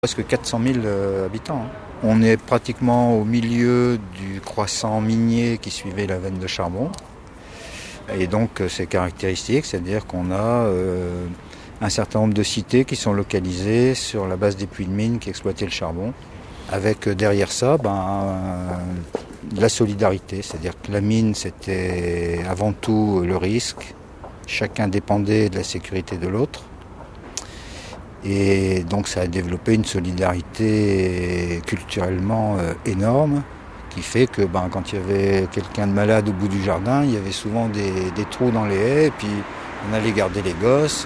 Presque 400 000 habitants. On est pratiquement au milieu du croissant minier qui suivait la veine de charbon. Et donc c'est caractéristique, c'est-à-dire qu'on a un certain nombre de cités qui sont localisées sur la base des puits de mine qui exploitaient le charbon. Avec derrière ça de la solidarité, c'est-à-dire que la mine c'était avant tout le risque. Chacun dépendait de la sécurité de l'autre. Et donc ça a développé une solidarité culturellement énorme qui fait que quand il y avait quelqu'un de malade au bout du jardin, il y avait souvent des trous dans les haies et puis on allait garder les gosses.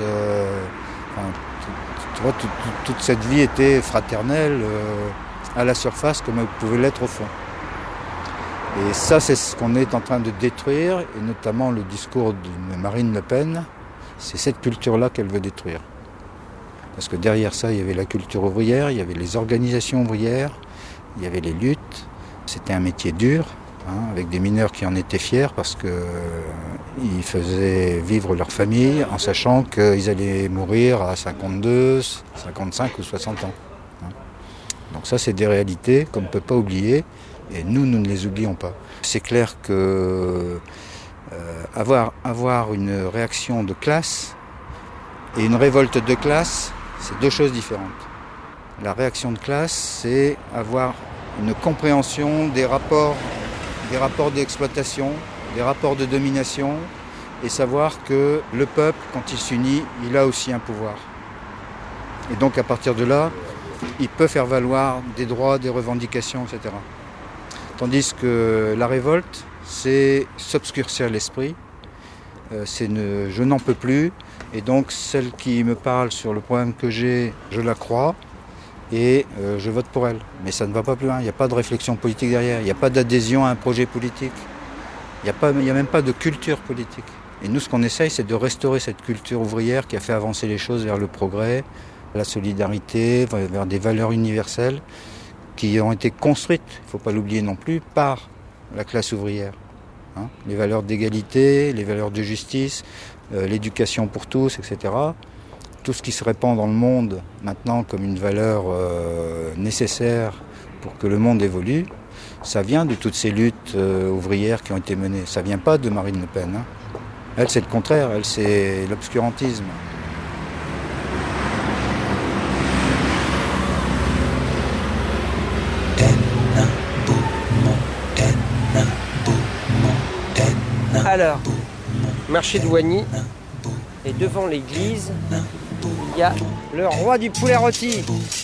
Tu vois, toute cette vie était fraternelle à la surface comme elle pouvait l'être au fond. Et ça, c'est ce qu'on est en train de détruire, et notamment le discours de Marine Le Pen, c'est cette culture-là qu'elle veut détruire. Parce que derrière ça, il y avait la culture ouvrière, il y avait les organisations ouvrières, il y avait les luttes. C'était un métier dur, avec des mineurs qui en étaient fiers parce qu'ils faisaient vivre leur famille en sachant qu'ils allaient mourir à 52, 55 ou 60 ans. Donc ça, c'est des réalités qu'on ne peut pas oublier et nous ne les oublions pas. C'est clair que avoir une réaction de classe et une révolte de classe, c'est deux choses différentes. La réaction de classe, c'est avoir une compréhension des rapports d'exploitation, des rapports de domination, et savoir que le peuple, quand il s'unit, il a aussi un pouvoir. Et donc à partir de là, il peut faire valoir des droits, des revendications, etc. Tandis que la révolte, c'est s'obscurcir l'esprit, c'est je n'en peux plus. Et donc celle qui me parle sur le problème que j'ai, je la crois et je vote pour elle. Mais ça ne va pas plus loin, il n'y a pas de réflexion politique derrière, il n'y a pas d'adhésion à un projet politique, il n'y a même pas de culture politique. Et nous, ce qu'on essaye, c'est de restaurer cette culture ouvrière qui a fait avancer les choses vers le progrès, la solidarité, vers des valeurs universelles qui ont été construites, il ne faut pas l'oublier non plus, par la classe ouvrière. Les valeurs d'égalité, les valeurs de justice, l'éducation pour tous, etc. Tout ce qui se répand dans le monde maintenant comme une valeur nécessaire pour que le monde évolue, ça vient de toutes ces luttes ouvrières qui ont été menées. Ça ne vient pas de Marine Le Pen. Elle, c'est le contraire, elle, c'est l'obscurantisme. Alors, marché de Wagny, et devant l'église, il y a le roi du poulet rôti.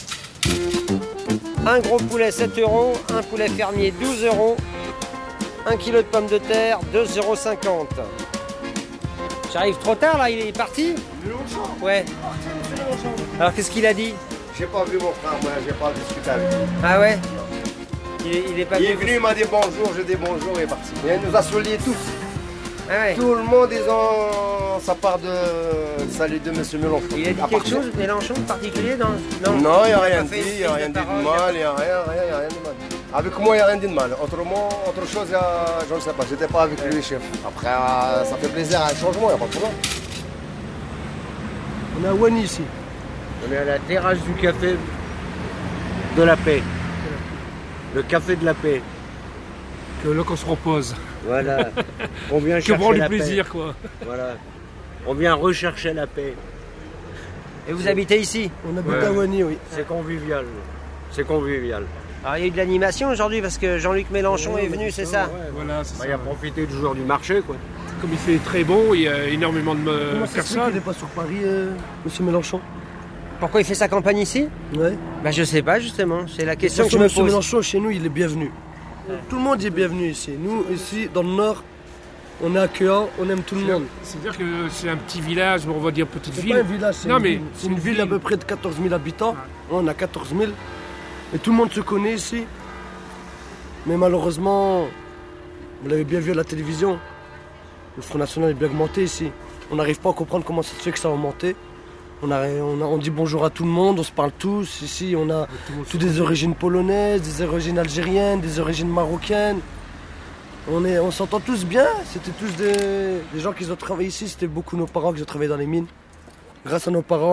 Un gros poulet 7 €, un poulet fermier 12 €, 1 kg de pommes de terre 2,50 €. J'arrive trop tard là, il est parti ? Ouais. Alors qu'est-ce qu'il a dit ? J'ai pas vu mon frère, moi, j'ai pas discuté avec lui. Ah ouais ? Il est pas Il est venu, il m'a dit bonjour, j'ai dit bonjour et il est parti. Et il nous a souliés tous. Ah ouais. Tout le monde, ils ont sa part de salut de M. Mélenchon. Il a dit quelque chose, Mélenchon, de particulier dans... Non, il n'y a rien dit, il n'y a rien dit de mal, il n'y a rien de mal. Avec moi, il n'y a rien dit de mal. Autrement, autre chose, je ne sais pas, j'étais pas avec lui, chef. Après, ça fait plaisir, un changement, il n'y a pas de problème. On est à Wagny ici. On est à la terrasse du café de la paix. Le café de la paix. Que là qu'on se repose. Voilà. On vient chercher prend du la plaisir, paix. quoi. Voilà. On vient rechercher la paix. Et vous habitez ici ? On habite à Wagny, oui. C'est convivial. C'est convivial. Alors il y a eu de l'animation aujourd'hui parce que Jean-Luc Mélenchon est venu, c'est ça ? Voilà, c'est ça. Il a profité du jour du marché, quoi. Comme il fait très bon, il y a énormément de Comment ça se fait qu'il personnes. n'est pas sur Paris, monsieur Mélenchon? Pourquoi il fait sa campagne ici ? Ouais. Bah je sais pas justement, c'est la De toute question que je façon, me monsieur pose. Mélenchon, chez nous, il est bienvenu. Tout le monde est bienvenu ici. Nous, ici, dans le Nord, on est accueillant, on aime tout le monde. C'est-à-dire que c'est un petit village, on va dire petite C'est ville. pas un village, c'est Non, une mais ville. C'est une ville à peu près de 14 000 habitants. On a 14 000. Et tout le monde se connaît ici. Mais malheureusement, vous l'avez bien vu à la télévision, le Front National est bien augmenté ici. On n'arrive pas à comprendre comment ça se fait que ça a augmenté. On dit bonjour à tout le monde, on se parle tous. Ici, on a tous des origines polonaises, des origines algériennes, des origines marocaines. On s'entend tous bien. C'était tous des gens qui ont travaillé ici. C'était beaucoup nos parents qui ont travaillé dans les mines. Grâce à nos parents, on a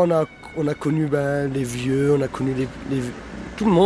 on a connu les vieux, on a connu tout le monde.